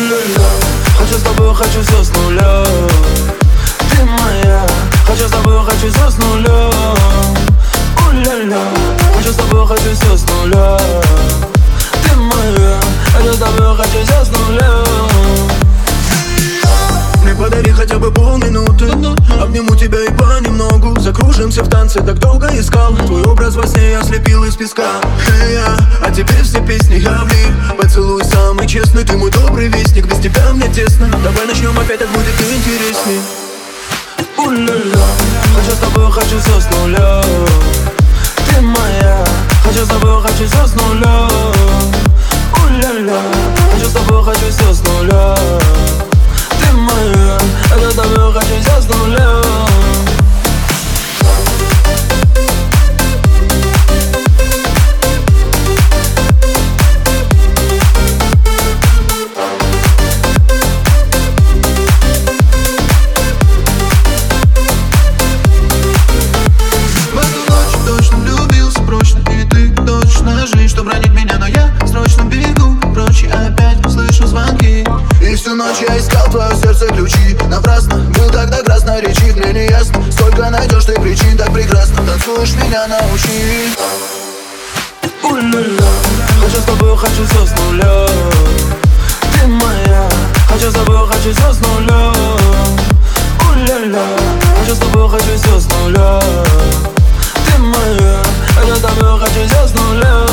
У-ля-ля, хочу с тобой, хочу все с нуля. Ты моя, хочу с тобой, хочу все с нуля. У-ля-ля, хочу с тобой, хочу все с нуля. Ты моя, хочу с тобой, хочу все с нуля. Мне подари хотя бы полминуты, обниму тебя и понемногу закружимся в танце, так долго искал твой образ во сне, я слепил из песка. А теперь все песни я влип. Поцелуй самый честный, ты мой добрый вестник. Без тебя мне тесно, давай начнем опять, так будет интересней. У-ля-ля, хочу с тобой, хочу все с нуля. Ты моя, хочу с тобой, хочу все с нуля. У-ля-ля, хочу с тобой, хочу все с нуля. Ты моя, хочу с тобой, хочу все с нуля. Что бронит меня, но я срочно бегу прочь, и опять слышу звонки. И всю ночь я искал твое сердце ключи. Напрасно, был тогда красноречив. Мне не ясно, сколько найдешь ты причин. Так прекрасно танцуешь, меня научи. У-ля-ля, хочу с тобой, хочу все с нуля. Ты моя, хочу с тобой, хочу все с нуля. У-ля-ля, хочу с тобой, хочу все с нуля. Ты моя, хочу с тобой, хочу все с нуля.